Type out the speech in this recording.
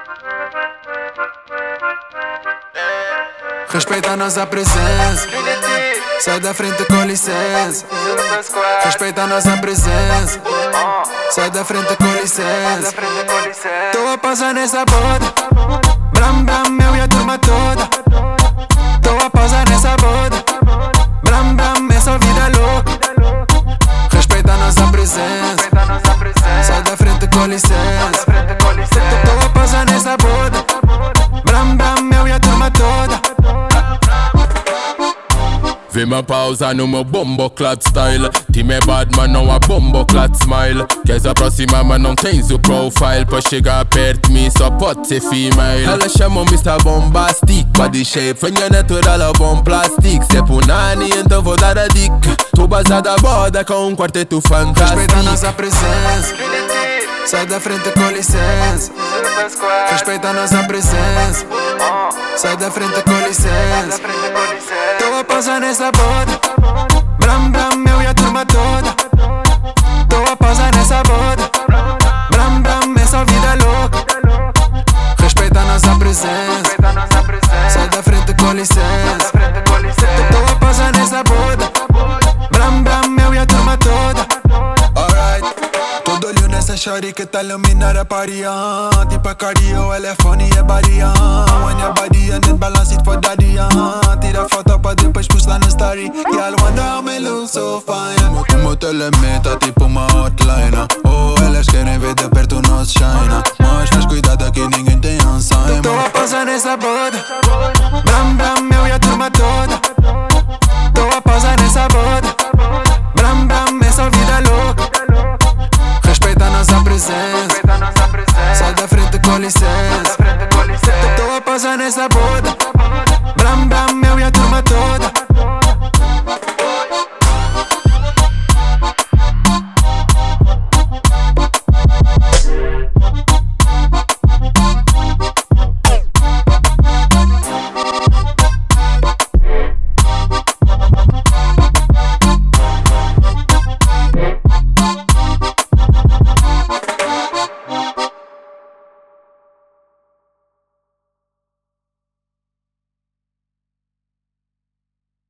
Respeita a nossa presença. Sai da frente com licença. Respeita a nossa presença. Sai da frente com licença. Tô a passar nessa boda. Bram, bram, eu e a turma toda. Tô a passar nessa boda. Bram, bram, essa vida é louca. Respeita a nossa presença. Sai da frente com licença. Tô a passar nessa boda. Bram, bram, eu e a turma toda. Vê uma pausa no meu bomboclat style. Time é bad, mas não há bomboclat smile. Queres aproximar, mas não tens o profile. Pra chegar perto de mim só pode ser female. Elas chamam Mr. Bombastic, body shape, fanha natural ou bom plastic. Se é por nani, então vou dar a dica. Tô basada a borda com um quarteto fantástico. Respeita a nossa presença. Sai da frente com licença. Respeita a nossa presença. Sai da frente com licença. Tô a passar nessa boda. Bram, bram, eu e a turma toda. Tô a passar nessa boda. Bram, bram, essa vida é louca. Respeita a nossa presença. Sai da frente com licença. Tô a passar nessa boda. Bram, bram, eu e a turma toda. Alright. Todo olho nessa shawty que tá iluminar a paria. Tipo a cardio, ela é funny, é baria. When your body and then balance it for daddy. Tira foto pra depois postar no story. Girl, wonder how me look so fine. O meu telemeta tá tipo uma hotline. Oh, elas querem ver de perto o nosso shine. Mas faz cuidado que ninguém tem Alzheimer. Tô a passar nessa boda. Bram, bram, eu e a turma toda. Tô a passar nessa boda. Bram, bram, essa vida é louca. Respeita a nossa presença. Sai da frente com licença. Tô a passar nessa boda.